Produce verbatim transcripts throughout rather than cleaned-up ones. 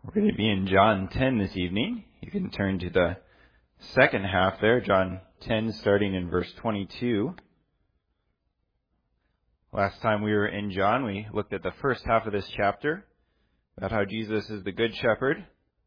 We're going to be in John ten this evening. You can turn to the second half there, John ten, starting in verse twenty-two. Last time we were in John, we looked at the first half of this chapter, about how Jesus is the Good Shepherd.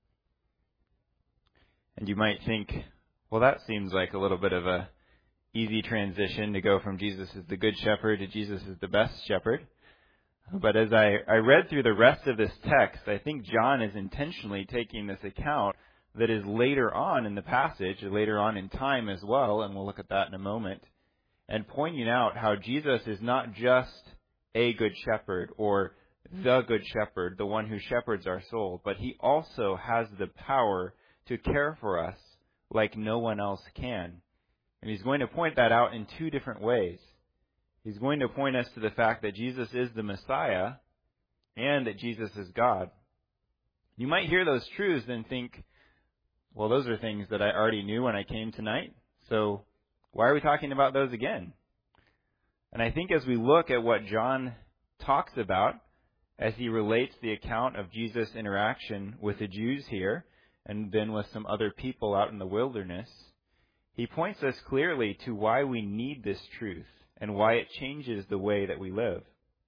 And you might think, well, that seems like a little bit of a easy transition to go from Jesus is the Good Shepherd to Jesus is the Best Shepherd. But as I, I read through the rest of this text, I think John is intentionally taking this account that is later on in the passage, later on in time as well, and we'll look at that in a moment, and pointing out how Jesus is not just a good shepherd or the good shepherd, the one who shepherds our soul, but he also has the power to care for us like no one else can. And he's going to point that out in two different ways. He's going to point us to the fact that Jesus is the Messiah and that Jesus is God. You might hear those truths and think, well, those are things that I already knew when I came tonight, so why are we talking about those again? And I think as we look at what John talks about as he relates the account of Jesus' interaction with the Jews here and then with some other people out in the wilderness, he points us clearly to why we need this truth and why it changes the way that we live.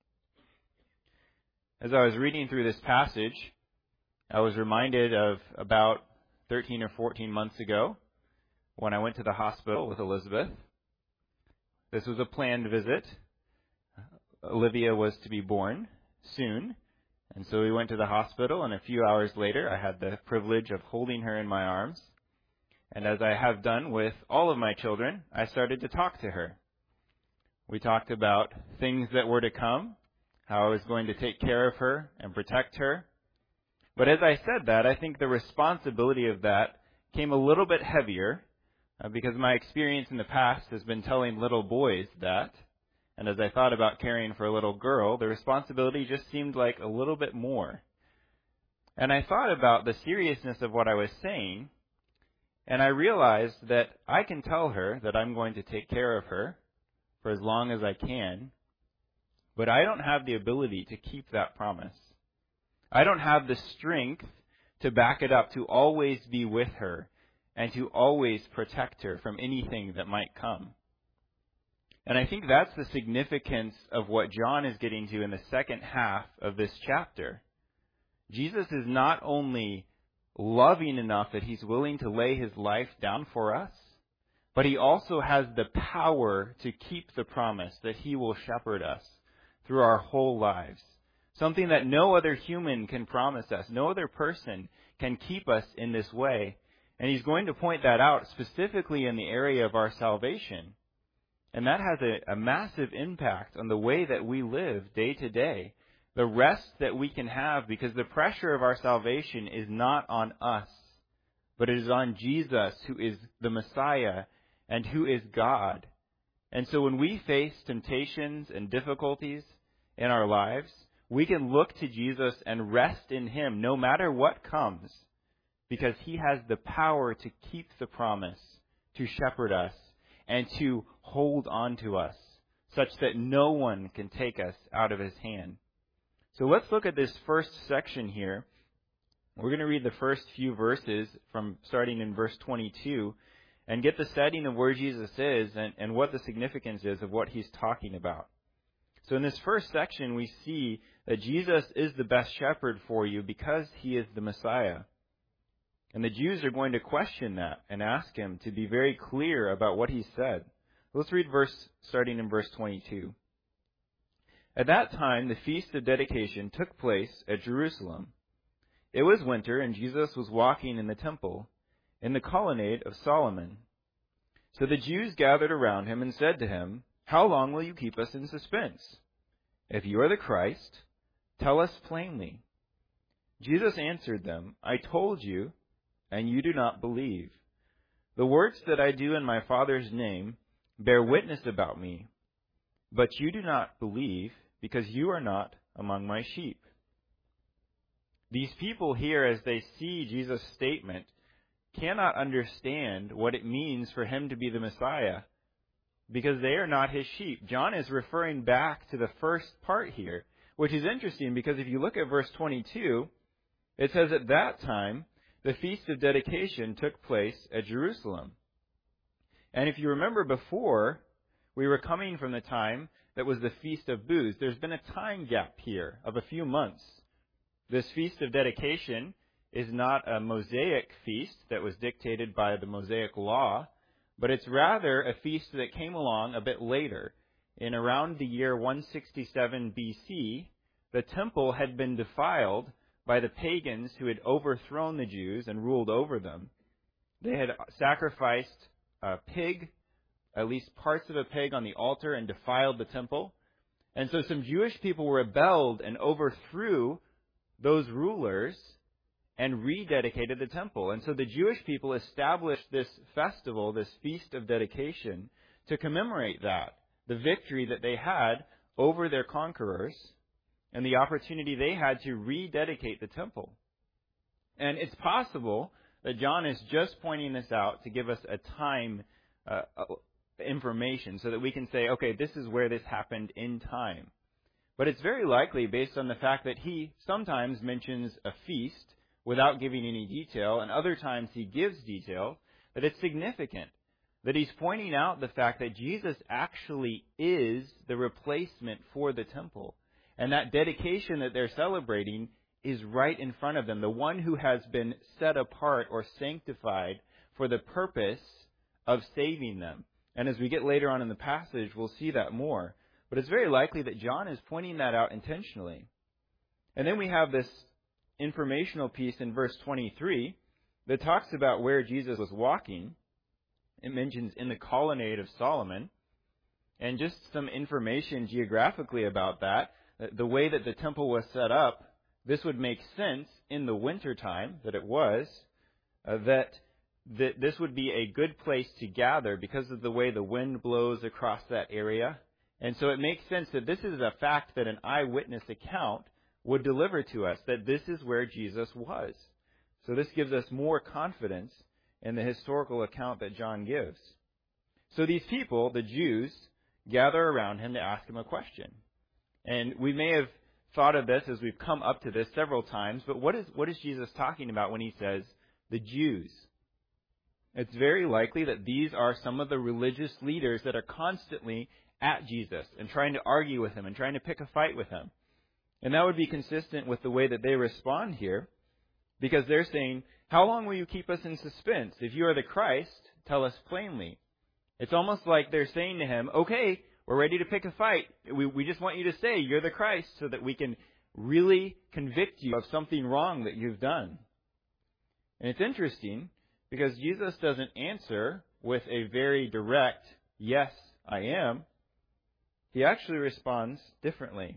As I was reading through this passage, I was reminded of about thirteen or fourteen months ago when I went to the hospital with Elizabeth. This was a planned visit. Olivia was to be born soon, and so we went to the hospital, and a few hours later I had the privilege of holding her in my arms. And as I have done with all of my children, I started to talk to her. We talked about things that were to come, how I was going to take care of her and protect her. But as I said that, I think the responsibility of that came a little bit heavier uh, because my experience in the past has been telling little boys that. And as I thought about caring for a little girl, the responsibility just seemed like a little bit more. And I thought about the seriousness of what I was saying, and I realized that I can tell her that I'm going to take care of her for as long as I can, but I don't have the ability to keep that promise. I don't have the strength to back it up, to always be with her and to always protect her from anything that might come. And I think that's the significance of what John is getting to in the second half of this chapter. Jesus is not only loving enough that he's willing to lay his life down for us, but he also has the power to keep the promise that he will shepherd us through our whole lives. Something that no other human can promise us. No other person can keep us in this way. And he's going to point that out specifically in the area of our salvation. And that has a, a massive impact on the way that we live day to day. The rest that we can have, because the pressure of our salvation is not on us, but it is on Jesus, who is the Messiah and who is God. And so when we face temptations and difficulties in our lives, we can look to Jesus and rest in him no matter what comes, because he has the power to keep the promise, to shepherd us, and to hold on to us, such that no one can take us out of his hand. So let's look at this first section here. We're going to read the first few verses from starting in verse twenty-two and get the setting of where Jesus is and, and what the significance is of what he's talking about. So in this first section, we see that Jesus is the best shepherd for you because he is the Messiah. And the Jews are going to question that and ask him to be very clear about what he said. Let's read verse starting in verse twenty-two. At that time, the Feast of Dedication took place at Jerusalem. It was winter, and Jesus was walking in the temple, in the colonnade of Solomon. So the Jews gathered around him and said to him, "How long will you keep us in suspense? If you are the Christ, tell us plainly." Jesus answered them, "I told you, and you do not believe. The works that I do in my Father's name bear witness about me, but you do not believe because you are not among my sheep." These people here, as they see Jesus' statement, cannot understand what it means for him to be the Messiah because they are not his sheep. John is referring back to the first part here, which is interesting because if you look at verse twenty-two, It says at that time, the Feast of Dedication took place at Jerusalem. And if you remember before, we were coming from the time that was the Feast of Booths. There's been a time gap here of a few months. This Feast of Dedication is not a Mosaic feast that was dictated by the Mosaic law, but it's rather a feast that came along a bit later. In around the year one sixty-seven B C, the temple had been defiled by the pagans who had overthrown the Jews and ruled over them. They had sacrificed a pig, at least parts of a pig, on the altar and defiled the temple. And so some Jewish people rebelled and overthrew those rulers and rededicated the temple. And so the Jewish people established this festival, this Feast of Dedication, to commemorate that, the victory that they had over their conquerors and the opportunity they had to rededicate the temple. And it's possible that John is just pointing this out to give us a time uh, information so that we can say, okay, this is where this happened in time. But it's very likely, based on the fact that he sometimes mentions a feast without giving any detail, and other times he gives detail, that it's significant. That he's pointing out the fact that Jesus actually is the replacement for the temple. And that dedication that they're celebrating is right in front of them. The one who has been set apart or sanctified for the purpose of saving them. And as we get later on in the passage, we'll see that more. But it's very likely that John is pointing that out intentionally. And then we have this informational piece in verse twenty-three that talks about where Jesus was walking. It mentions in the colonnade of Solomon. And just some information geographically about that. The way that the temple was set up, this would make sense in the wintertime that it was, uh, that, that this would be a good place to gather because of the way the wind blows across that area. And so it makes sense that this is a fact that an eyewitness account would deliver to us, that this is where Jesus was. So this gives us more confidence in the historical account that John gives. So these people, the Jews, gather around him to ask him a question. And we may have thought of this as we've come up to this several times, but what is what is Jesus talking about when he says the Jews? It's very likely that these are some of the religious leaders that are constantly at Jesus and trying to argue with him and trying to pick a fight with him. And that would be consistent with the way that they respond here, because they're saying, how long will you keep us in suspense? If you are the Christ, tell us plainly. It's almost like they're saying to him, okay, we're ready to pick a fight. We, we just want you to say you're the Christ so that we can really convict you of something wrong that you've done. And it's interesting because Jesus doesn't answer with a very direct, yes, I am. He actually responds differently.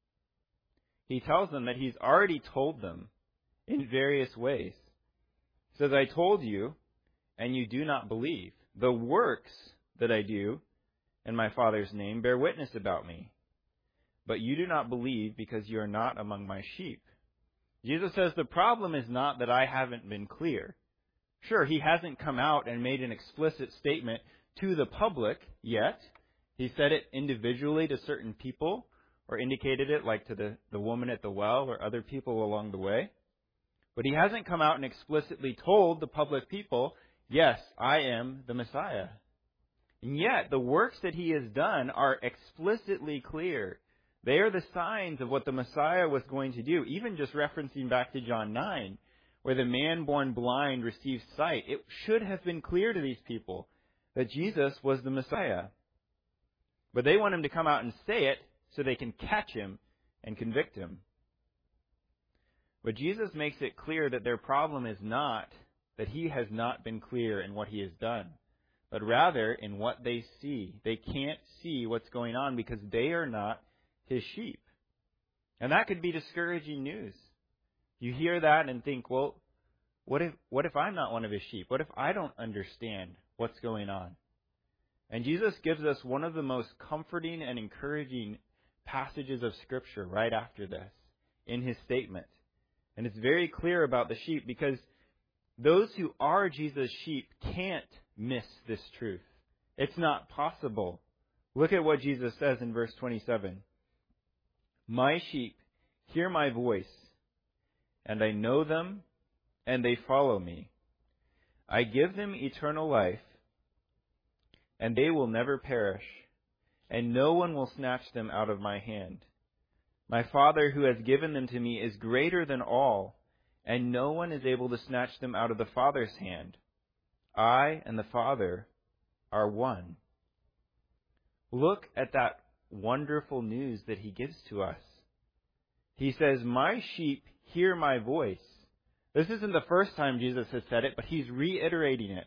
He tells them that he's already told them in various ways. He says, I told you, and you do not believe. The works that I do in my Father's name bear witness about me. But you do not believe because you are not among my sheep. Jesus says the problem is not that I haven't been clear. Sure, he hasn't come out and made an explicit statement to the public yet. He said it individually to certain people, or indicated it like to the, the woman at the well or other people along the way. But he hasn't come out and explicitly told the public people, yes, I am the Messiah. And yet, the works that he has done are explicitly clear. They are the signs of what the Messiah was going to do. Even just referencing back to John nine, where the man born blind receives sight. It should have been clear to these people that Jesus was the Messiah. But they want him to come out and say it so they can catch him and convict him. But Jesus makes it clear that their problem is not that he has not been clear in what he has done, but rather in what they see. They can't see what's going on because they are not his sheep. And that could be discouraging news. You hear that and think, well, what if what if I'm not one of his sheep? What if I don't understand what's going on? And Jesus gives us one of the most comforting and encouraging passages of Scripture right after this in his statement. And it's very clear about the sheep because those who are Jesus' sheep can't miss this truth. It's not possible. Look at what Jesus says in verse twenty-seven. My sheep hear my voice, and I know them, and they follow me. I give them eternal life, and they will never perish, and no one will snatch them out of my hand. My Father who has given them to me is greater than all, and no one is able to snatch them out of the Father's hand. I and the Father are one. Look at that wonderful news that he gives to us. He says, my sheep hear my voice. This isn't the first time Jesus has said it, but he's reiterating it.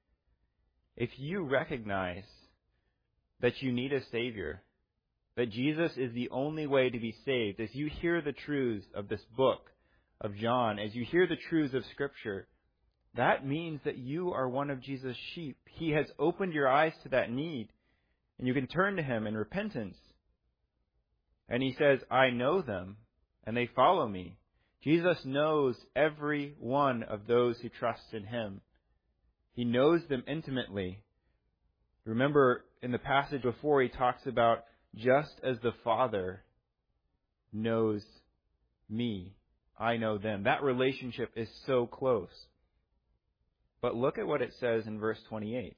If you recognize that you need a Savior, that Jesus is the only way to be saved, as you hear the truths of this book of John, as you hear the truths of Scripture, that means that you are one of Jesus' sheep. He has opened your eyes to that need, and you can turn to him in repentance. And he says, I know them, and they follow me. Jesus knows every one of those who trust in him. He knows them intimately. Remember, in the passage before, he talks about just as the Father knows me, I know them. That relationship is so close. But look at what it says in verse twenty-eight.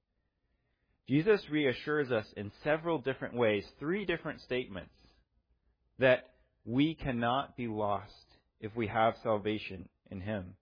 Jesus reassures us in several different ways, three different statements, that we cannot be lost if we have salvation in him.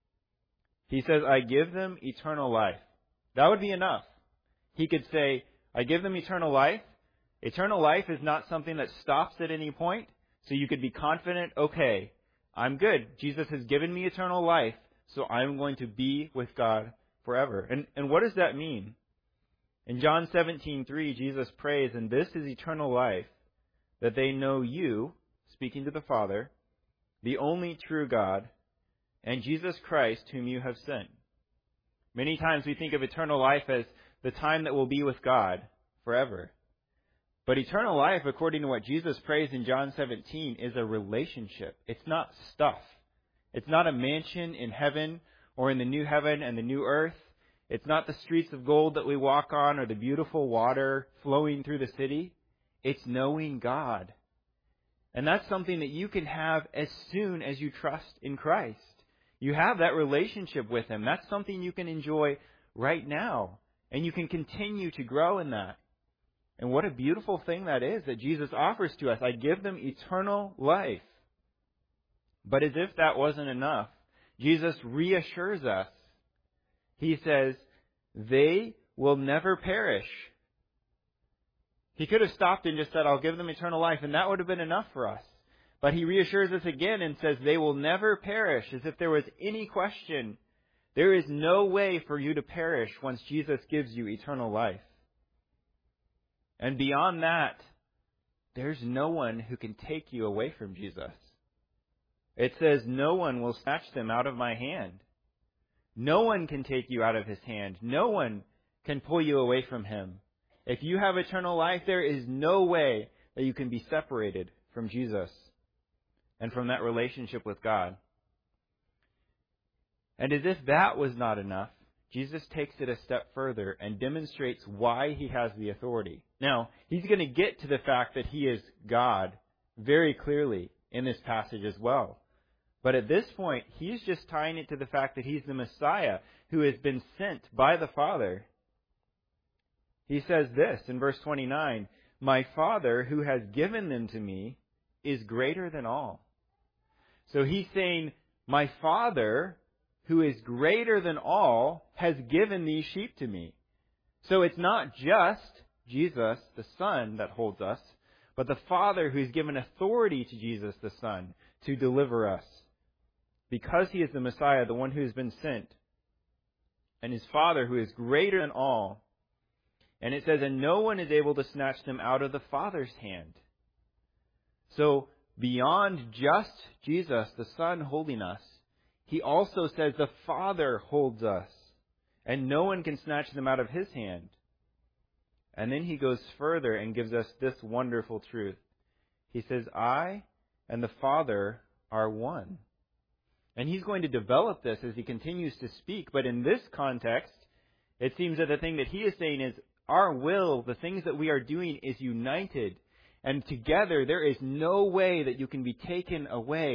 He says, I give them eternal life. That would be enough. He could say, I give them eternal life. Eternal life is not something that stops at any point, so you could be confident, okay, I'm good. Jesus has given me eternal life, so I'm going to be with God forever. And, and what does that mean? In John seventeen three, Jesus prays, and this is eternal life, that they know you, speaking to the Father, the only true God, and Jesus Christ, whom you have sent. Many times we think of eternal life as the time that we'll be with God forever. But eternal life, according to what Jesus prays in John seventeen, is a relationship. It's not stuff. It's not a mansion in heaven or in the new heaven and the new earth. It's not the streets of gold that we walk on or the beautiful water flowing through the city. It's knowing God. And that's something that you can have as soon as you trust in Christ. You have that relationship with him. That's something you can enjoy right now. And you can continue to grow in that. And what a beautiful thing that is that Jesus offers to us. I give them eternal life. But as if that wasn't enough, Jesus reassures us. He says, they will never perish. He could have stopped and just said, I'll give them eternal life, and that would have been enough for us. But he reassures us again and says, they will never perish, as if there was any question. There is no way for you to perish once Jesus gives you eternal life. And beyond that, there's no one who can take you away from Jesus. It says, no one will snatch them out of my hand. No one can take you out of his hand. No one can pull you away from him. If you have eternal life, there is no way that you can be separated from Jesus and from that relationship with God. And as if that was not enough, Jesus takes it a step further and demonstrates why he has the authority. Now, he's going to get to the fact that he is God very clearly in this passage as well. But at this point, he's just tying it to the fact that he's the Messiah who has been sent by the Father. He says this in verse twenty-nine, my Father who has given them to me is greater than all. So he's saying, my Father who is greater than all has given these sheep to me. So it's not just Jesus, the Son, that holds us, but the Father who's given authority to Jesus, the Son, to deliver us. Because he is the Messiah, the one who has been sent, and his Father who is greater than all. And it says, and no one is able to snatch them out of the Father's hand. So beyond just Jesus, the Son, holding us, he also says the Father holds us, and no one can snatch them out of his hand. And then he goes further and gives us this wonderful truth. He says, I and the Father are one. And he's going to develop this as he continues to speak. But in this context, it seems that the thing that he is saying is our will, the things that we are doing, is united. And together, there is no way that you can be taken away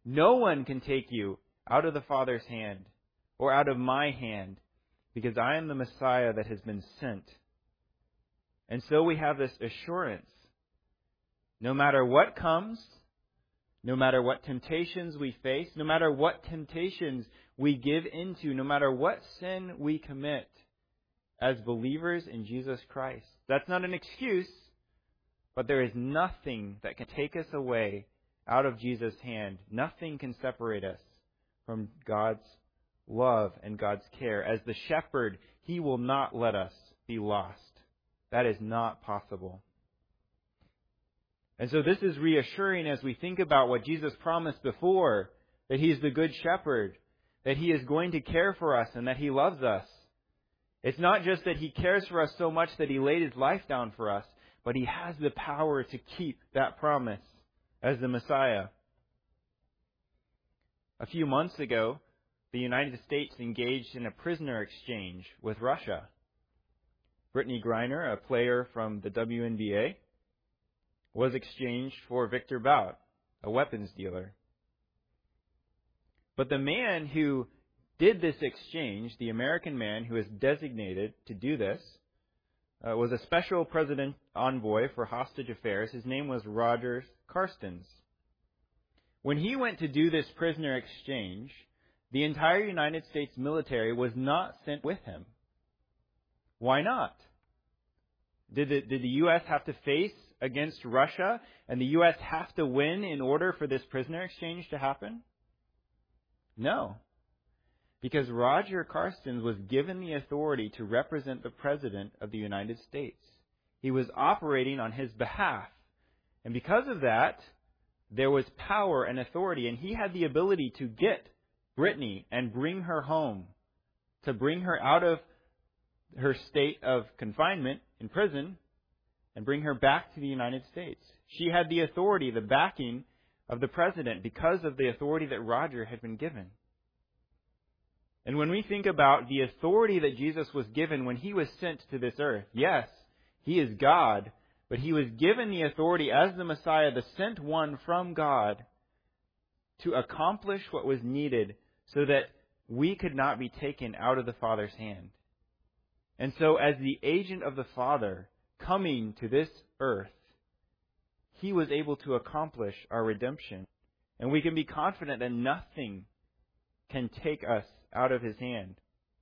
No one can take you out of the Father's hand or out of my hand, because I am the Messiah that has been sent. And so we have this assurance. No matter what comes, no matter what temptations we face, no matter what temptations we give into, no matter what sin we commit as believers in Jesus Christ. That's not an excuse, but there is nothing that can take us away out of Jesus' hand. Nothing can separate us from God's love and God's care. As the shepherd, He will not let us be lost. That is not possible. And so this is reassuring as we think about what Jesus promised before, that He is the good shepherd, that He is going to care for us and that He loves us. It's not just that He cares for us so much that He laid His life down for us, but He has the power to keep that promise as the Messiah. A few months ago, the United States engaged in a prisoner exchange with Russia. Brittany Griner, a player from the W N B A, was exchanged for Victor Bout, a weapons dealer. But the man who did this exchange, the American man who was designated to do this, uh, was a special president envoy for hostage affairs. His name was Roger Carstens. When he went to do this prisoner exchange, the entire United States military was not sent with him. Why not? Did the, did the U S have to face against Russia and the U S have to win in order for this prisoner exchange to happen? No. Because Roger Carstens was given the authority to represent the President of the United States. He was operating on his behalf. And because of that, there was power and authority, and he had the ability to get Brittany and bring her home, to bring her out of her state of confinement in prison and bring her back to the United States. She had the authority, the backing of the President because of the authority that Roger had been given. And when we think about the authority that Jesus was given when He was sent to this earth, yes, He is God, but He was given the authority as the Messiah, the sent one from God, to accomplish what was needed so that we could not be taken out of the Father's hand. And so as the agent of the Father coming to this earth, He was able to accomplish our redemption. And we can be confident that nothing can take us out of His hand.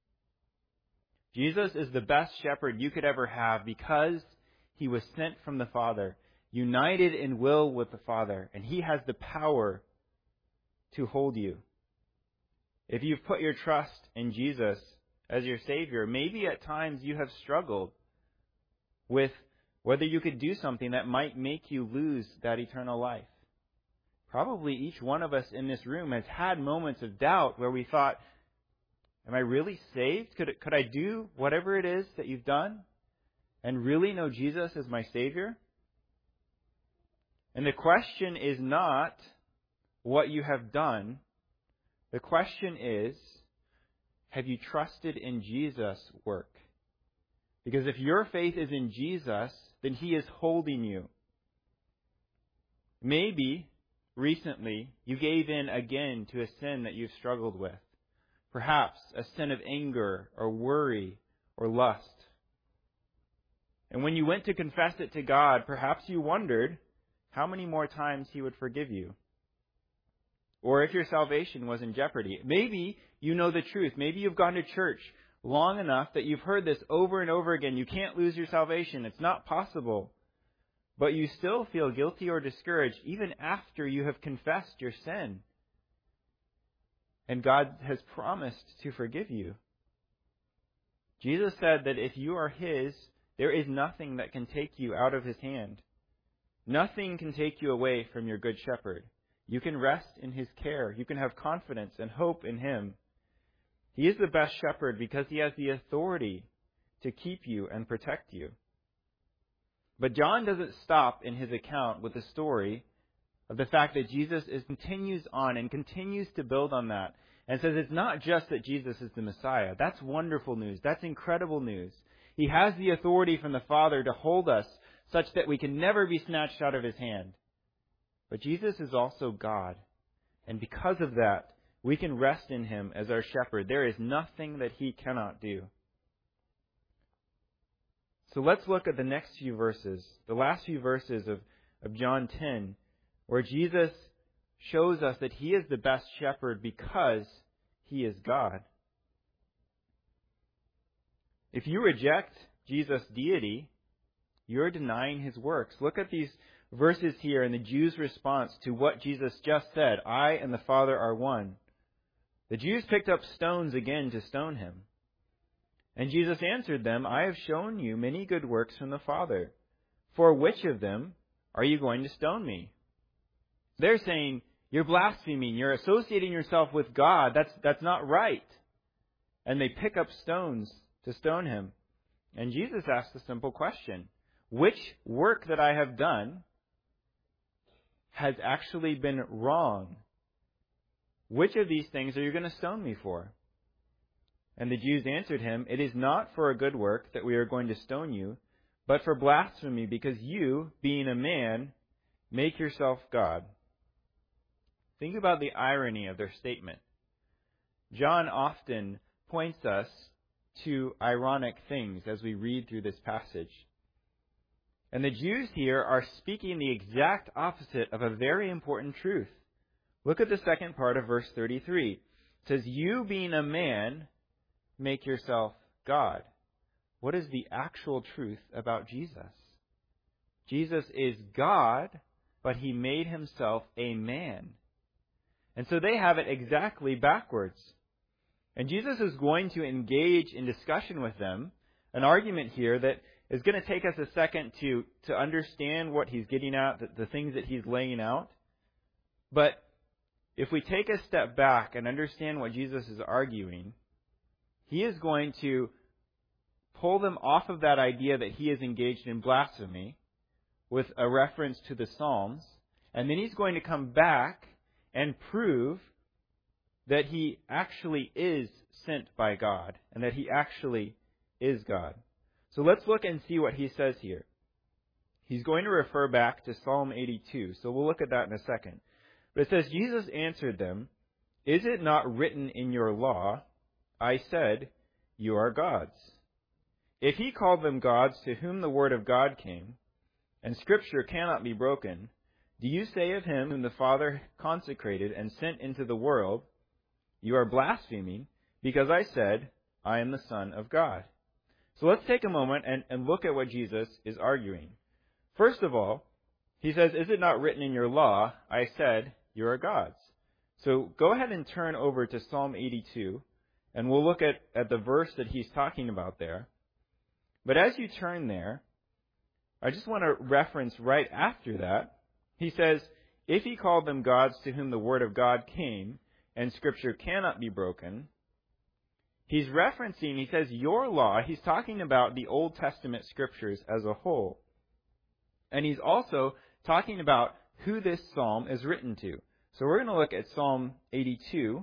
Jesus is the best shepherd you could ever have because He was sent from the Father, united in will with the Father, and He has the power to hold you. If you've put your trust in Jesus as your Savior, maybe at times you have struggled with whether you could do something that might make you lose that eternal life. Probably each one of us in this room has had moments of doubt where we thought, am I really saved? Could it, could I do whatever it is that you've done and really know Jesus as my Savior? And the question is not what you have done. The question is, have you trusted in Jesus' work? Because if your faith is in Jesus, then He is holding you. Maybe recently you gave in again to a sin that you've struggled with. Perhaps a sin of anger or worry or lust. And when you went to confess it to God, perhaps you wondered how many more times He would forgive you. Or if your salvation was in jeopardy. Maybe you know the truth. Maybe you've gone to church long enough that you've heard this over and over again. You can't lose your salvation. It's not possible. But you still feel guilty or discouraged even after you have confessed your sin. And God has promised to forgive you. Jesus said that if you are His, there is nothing that can take you out of His hand. Nothing can take you away from your good shepherd. You can rest in His care. You can have confidence and hope in Him. He is the best shepherd because He has the authority to keep you and protect you. But John doesn't stop in his account with the story of the fact that Jesus is, continues on and continues to build on that and says it's not just that Jesus is the Messiah. That's wonderful news. That's incredible news. He has the authority from the Father to hold us such that we can never be snatched out of His hand. But Jesus is also God. And because of that, we can rest in Him as our shepherd. There is nothing that He cannot do. So let's look at the next few verses, the last few verses of, of John ten, where Jesus shows us that He is the best shepherd because He is God. If you reject Jesus' deity, you're denying His works. Look at these verses here in the Jews' response to what Jesus just said, I and the Father are one. The Jews picked up stones again to stone Him. And Jesus answered them, I have shown you many good works from the Father. For which of them are you going to stone me? They're saying, you're blaspheming. You're associating yourself with God. That's, that's not right. And they pick up stones to stone Him. And Jesus asked a simple question. Which work that I have done has actually been wrong? Which of these things are you going to stone me for? And the Jews answered Him, it is not for a good work that we are going to stone you, but for blasphemy, because you, being a man, make yourself God. Think about the irony of their statement. John often points us to ironic things as we read through this passage. And the Jews here are speaking the exact opposite of a very important truth. Look at the second part of verse thirty-three. It says, you being a man, make yourself God. What is the actual truth about Jesus? Jesus is God, but He made Himself a man. And so they have it exactly backwards. And Jesus is going to engage in discussion with them, an argument here that is going to take us a second to, to understand what He's getting at, the, the things that He's laying out. But if we take a step back and understand what Jesus is arguing, He is going to pull them off of that idea that He is engaged in blasphemy with a reference to the Psalms, and then He's going to come back and prove that He actually is sent by God and that He actually is God. So let's look and see what He says here. He's going to refer back to Psalm eighty-two, so we'll look at that in a second. But it says, Jesus answered them, is it not written in your law, I said, you are gods? If He called them gods to whom the word of God came, and Scripture cannot be broken, do you say of Him whom the Father consecrated and sent into the world, you are blaspheming, because I said, I am the Son of God? So let's take a moment and, and look at what Jesus is arguing. First of all, He says, is it not written in your law, I said, you are gods? So go ahead and turn over to Psalm eighty-two, and we'll look at, at the verse that He's talking about there. But as you turn there, I just want to reference right after that. He says, if He called them gods to whom the word of God came, and Scripture cannot be broken, He's referencing, he says, your law. He's talking about the Old Testament Scriptures as a whole. And He's also talking about who this psalm is written to. So we're going to look at Psalm eighty-two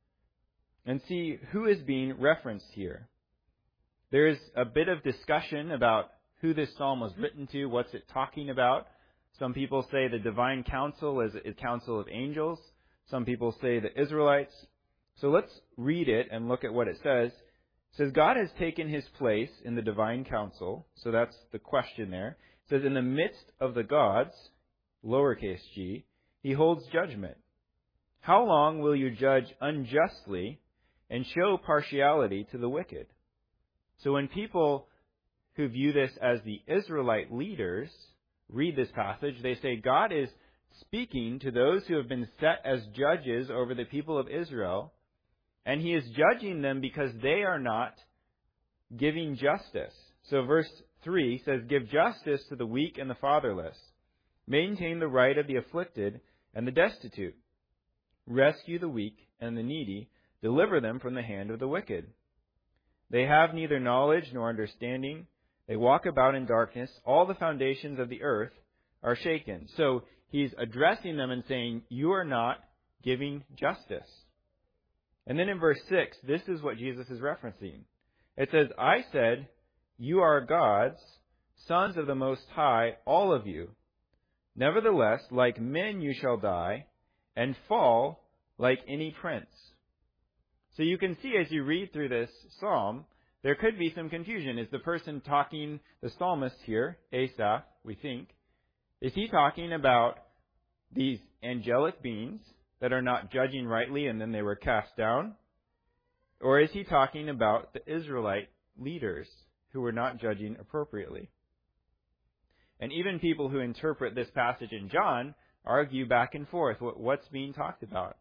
and see who is being referenced here. There's a bit of discussion about who this psalm was written to, what's it talking about. Some people say the divine council is a council of angels. Some people say the Israelites. So let's read it and look at what it says. It says, God has taken His place in the divine council. So that's the question there. It says, in the midst of the gods, lowercase g, He holds judgment. How long will you judge unjustly and show partiality to the wicked? So when people who view this as the Israelite leaders read this passage, they say God is speaking to those who have been set as judges over the people of Israel, and He is judging them because they are not giving justice. So verse three says, give justice to the weak and the fatherless. Maintain the right of the afflicted and the destitute. Rescue the weak and the needy. Deliver them from the hand of the wicked. They have neither knowledge nor understanding. They walk about in darkness. All the foundations of the earth are shaken. So He's addressing them and saying, you are not giving justice. And then in verse six, this is what Jesus is referencing. It says, I said, you are gods, sons of the Most High, all of you. Nevertheless, like men you shall die, and fall like any prince. So you can see as you read through this psalm, there could be some confusion. Is the person talking, the psalmist here, Asaph, we think, is he talking about these angelic beings that are not judging rightly and then they were cast down? Or is he talking about the Israelite leaders who were not judging appropriately? And even people who interpret this passage in John argue back and forth what's being talked about.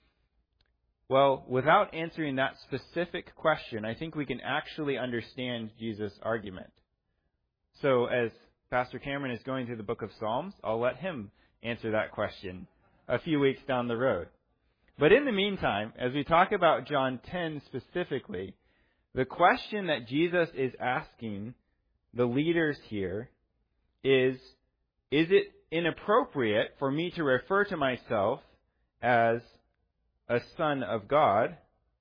Well, without answering that specific question, I think we can actually understand Jesus' argument. So as Pastor Cameron is going through the book of Psalms, I'll let him answer that question a few weeks down the road. But in the meantime, as we talk about John ten specifically, the question that Jesus is asking the leaders here is, is it inappropriate for me to refer to myself as a son of God,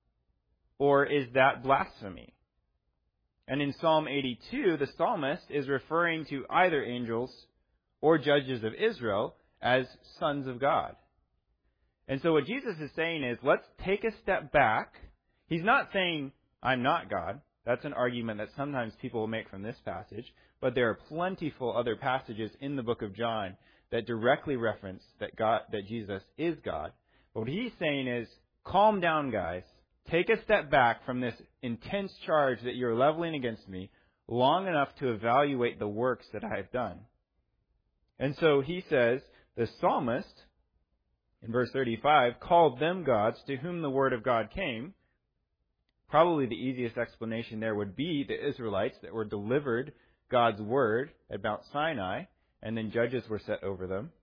or is that blasphemy? And in Psalm eighty-two, the psalmist is referring to either angels or judges of Israel as sons of God. And so what Jesus is saying is, let's take a step back. He's not saying, I'm not God. That's an argument that sometimes people will make from this passage. But there are plentiful other passages in the book of John that directly reference that God, that Jesus is God. But what he's saying is, calm down, guys. Take a step back from this intense charge that you're leveling against me long enough to evaluate the works that I have done. And so he says, the psalmist, in verse thirty-five, called them gods to whom the word of God came. Probably the easiest explanation there would be the Israelites that were delivered God's word at Mount Sinai, and then judges were set over them.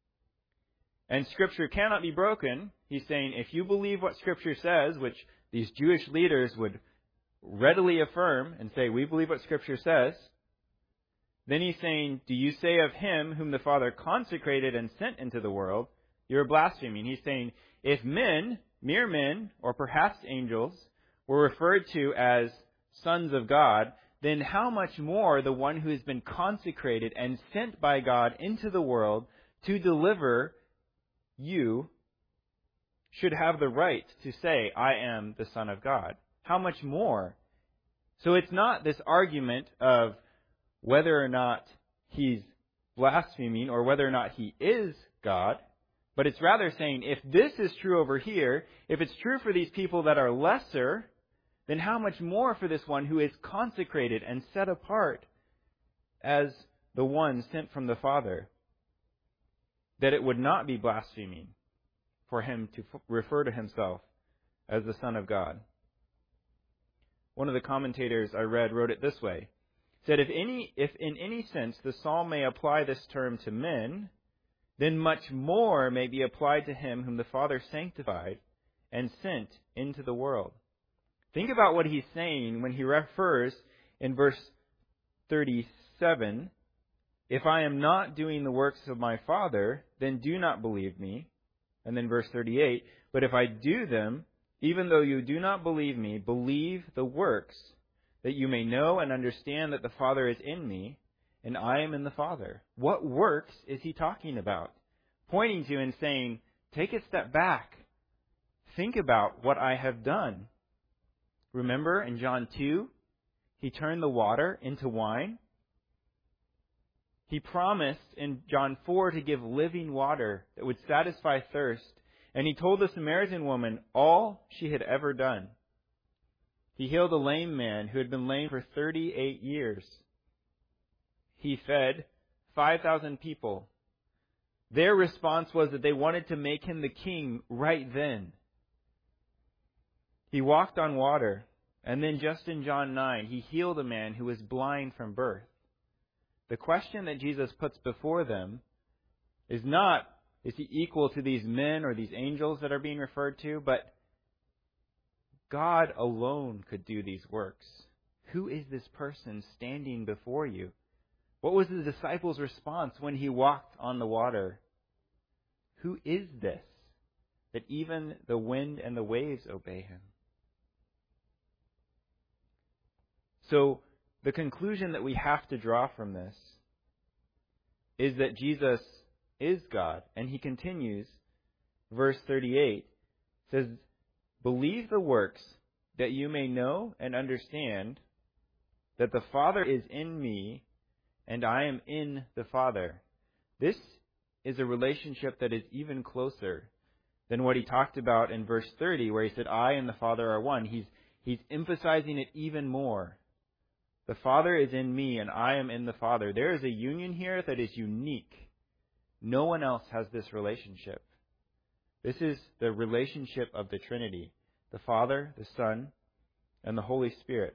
And Scripture cannot be broken. He's saying, if you believe what Scripture says, which these Jewish leaders would readily affirm and say, we believe what Scripture says, then he's saying, do you say of him whom the Father consecrated and sent into the world, you're blaspheming? He's saying, if men, mere men, or perhaps angels, were referred to as sons of God, then how much more the one who has been consecrated and sent by God into the world to deliver you should have the right to say, I am the Son of God. How much more? So it's not this argument of whether or not he's blaspheming or whether or not he is God, but it's rather saying, if this is true over here, if it's true for these people that are lesser, then how much more for this one who is consecrated and set apart as the one sent from the Father, that it would not be blaspheming for him to f- refer to himself as the Son of God. One of the commentators I read wrote it this way. Said, if any, if in any sense the psalm may apply this term to men, then much more may be applied to him whom the Father sanctified and sent into the world. Think about what he's saying when he refers in verse thirty-seven, if I am not doing the works of my Father, then do not believe me. And then verse thirty-eight, but if I do them, even though you do not believe me, believe the works, that you may know and understand that the Father is in me, and I am in the Father. What works is he talking about? Pointing to and saying, take a step back. Think about what I have done. Remember in John two, he turned the water into wine. He promised in John four to give living water that would satisfy thirst. And he told the Samaritan woman all she had ever done. He healed a lame man who had been lame for thirty-eight years. He fed five thousand people. Their response was that they wanted to make him the king right then. He walked on water. And then just in John nine, he healed a man who was blind from birth. The question that Jesus puts before them is not, is he equal to these men or these angels that are being referred to? But God alone could do these works. Who is this person standing before you? What was the disciples' response when he walked on the water? Who is this that even the wind and the waves obey him? So the conclusion that we have to draw from this is that Jesus is God. And he continues, verse thirty-eight, It says, believe the works, that you may know and understand that the Father is in me, and I am in the Father. This is a relationship that is even closer than what he talked about in verse thirty, where he said, I and the Father are one. He's, he's emphasizing it even more. The Father is in me, and I am in the Father. There is a union here that is unique. No one else has this relationship. This is the relationship of the Trinity, the Father, the Son, and the Holy Spirit.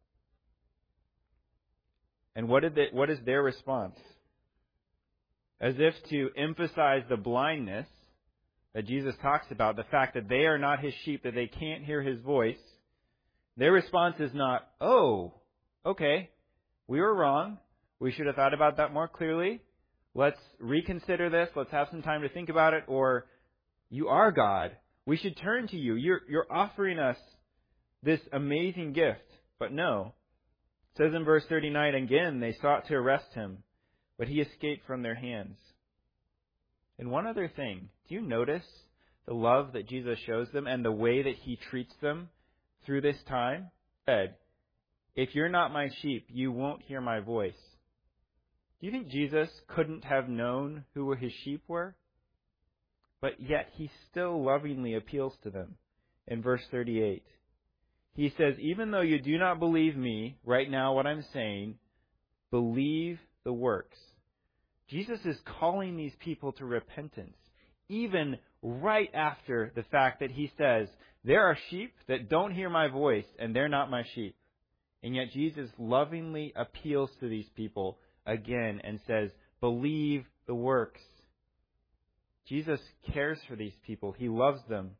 And what did they, what is their response? As if to emphasize the blindness that Jesus talks about, the fact that they are not his sheep, that they can't hear his voice, their response is not, oh, okay, we were wrong. We should have thought about that more clearly. Let's reconsider this. Let's have some time to think about it. Or, you are God. We should turn to you. You're, you're offering us this amazing gift. But no. It says in verse thirty-nine, again, they sought to arrest him, but he escaped from their hands. And one other thing, do you notice the love that Jesus shows them and the way that he treats them through this time? He said, if you're not my sheep, you won't hear my voice. Do you think Jesus couldn't have known who his sheep were? But yet he still lovingly appeals to them in verse thirty-eight. He says, even though you do not believe me right now what I'm saying, believe the works. Jesus is calling these people to repentance, even right after the fact that he says, there are sheep that don't hear my voice, and they're not my sheep. And yet Jesus lovingly appeals to these people again and says, believe the works. Jesus cares for these people. He loves them.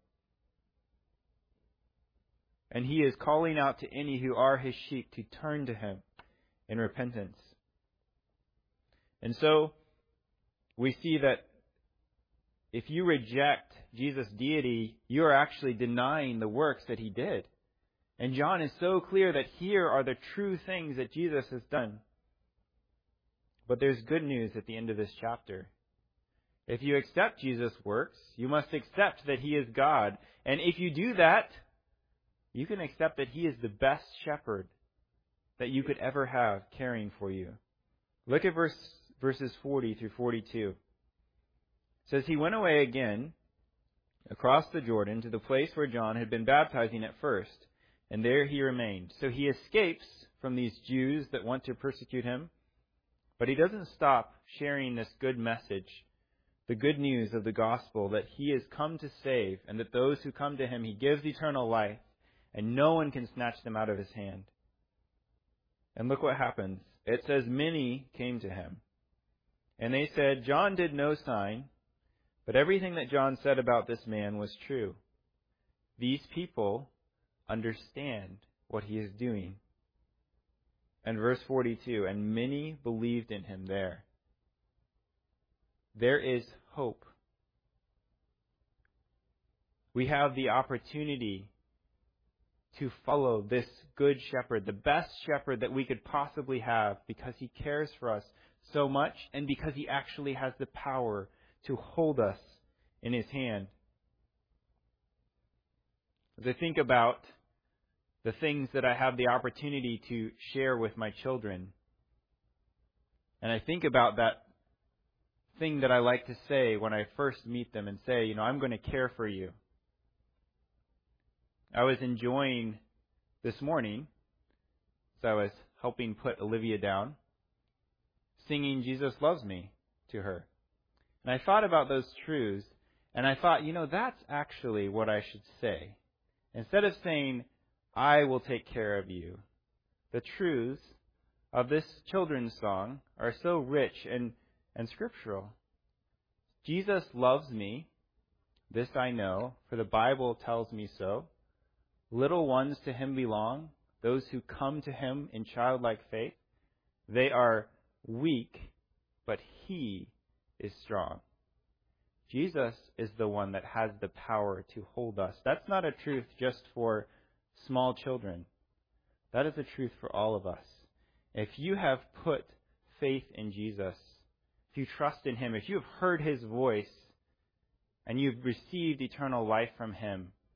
And he is calling out to any who are his sheep to turn to him in repentance. And so, we see that if you reject Jesus' deity, you are actually denying the works that he did. And John is so clear that here are the true things that Jesus has done. But there's good news at the end of this chapter. If you accept Jesus' works, you must accept that he is God. And if you do that, you can accept that he is the best shepherd that you could ever have caring for you. Look at verse, verses forty through forty-two. It says, he went away again across the Jordan to the place where John had been baptizing at first, and there he remained. So he escapes from these Jews that want to persecute him, but he doesn't stop sharing this good message, the good news of the gospel that he has come to save, and that those who come to him, he gives eternal life, and no one can snatch them out of his hand. And look what happens. It says, many came to him. And they said, John did no sign, but everything that John said about this man was true. These people understand what he is doing. And verse forty-two, and many believed in him there. There is hope. We have the opportunity to follow this good shepherd, the best shepherd that we could possibly have, because he cares for us so much and because he actually has the power to hold us in his hand. As I think about the things that I have the opportunity to share with my children, and I think about that thing that I like to say when I first meet them and say, you know, I'm going to care for you. I was enjoying this morning, as I was helping put Olivia down, singing Jesus Loves Me to her. And I thought about those truths, and I thought, you know, that's actually what I should say. Instead of saying, I will take care of you, the truths of this children's song are so rich and, and scriptural. Jesus loves me, this I know, for the Bible tells me so. Little ones to him belong, those who come to him in childlike faith. They are weak, but he is strong. Jesus is the one that has the power to hold us. That's not a truth just for small children. That is a truth for all of us. If you have put faith in Jesus, if you trust in him, if you have heard his voice, and you've received eternal life from him,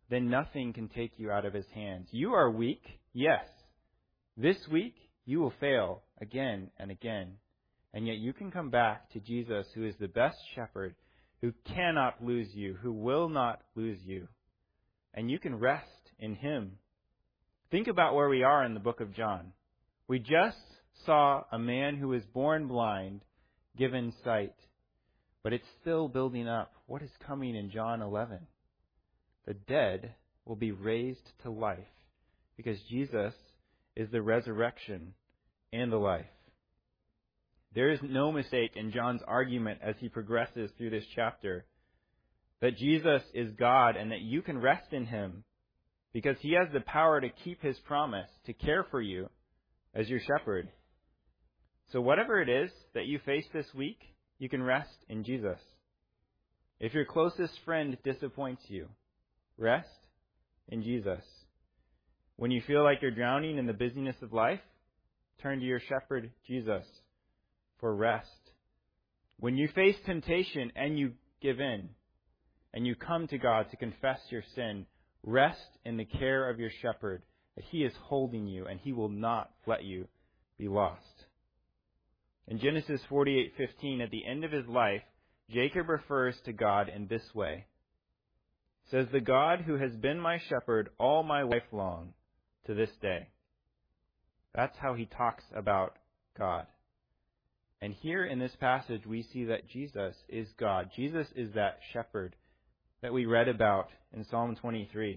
then nothing can take you out of his hands. You are weak, yes. This week, you will fail again and again. And yet you can come back to Jesus, who is the best shepherd, who cannot lose you, who will not lose you. And you can rest in him. Think about where we are in the book of John. We just saw a man who was born blind, given sight. But it's still building up. What is coming in John eleven? The dead will be raised to life, because Jesus is the resurrection and the life. There is no mistake in John's argument as he progresses through this chapter that Jesus is God and that you can rest in him because he has the power to keep his promise, to care for you as your shepherd. So whatever it is that you face this week, you can rest in Jesus. If your closest friend disappoints you, rest in Jesus. When you feel like you're drowning in the busyness of life, turn to your shepherd, Jesus, for rest. When you face temptation and you give in, and you come to God to confess your sin, rest in the care of your shepherd, that he is holding you and he will not let you be lost. In Genesis forty-eight fifteen, at the end of his life, Jacob refers to God in this way. It says, "The God who has been my shepherd all my life long to this day." That's how he talks about God. And here in this passage, we see that Jesus is God. Jesus is that shepherd that we read about in Psalm twenty-three.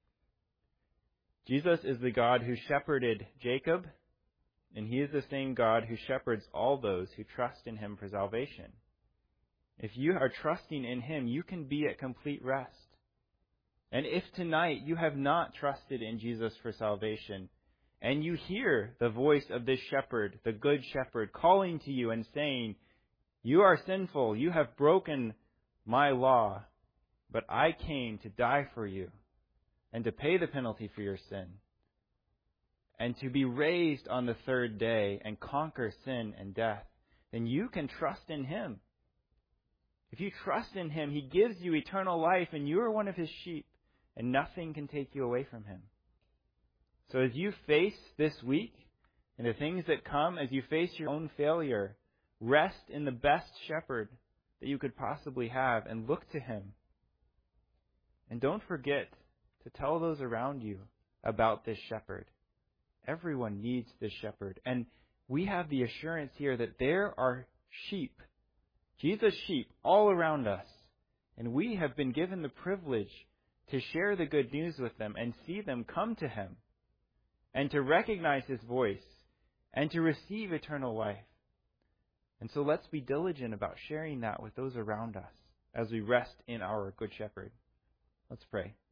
Jesus is the God who shepherded Jacob, and he is the same God who shepherds all those who trust in him for salvation. If you are trusting in him, you can be at complete rest. And if tonight you have not trusted in Jesus for salvation, and you hear the voice of this shepherd, the good shepherd, calling to you and saying, "You are sinful, you have broken my law, but I came to die for you and to pay the penalty for your sin, and to be raised on the third day and conquer sin and death," then you can trust in him. If you trust in him, he gives you eternal life, and you are one of his sheep, and nothing can take you away from him. So as you face this week and the things that come, as you face your own failure, rest in the best shepherd that you could possibly have and look to him. And don't forget to tell those around you about this shepherd. Everyone needs this shepherd. And we have the assurance here that there are sheep, Jesus' sheep, all around us. And we have been given the privilege to share the good news with them and see them come to him, and to recognize his voice, and to receive eternal life. And so let's be diligent about sharing that with those around us as we rest in our good shepherd. Let's pray.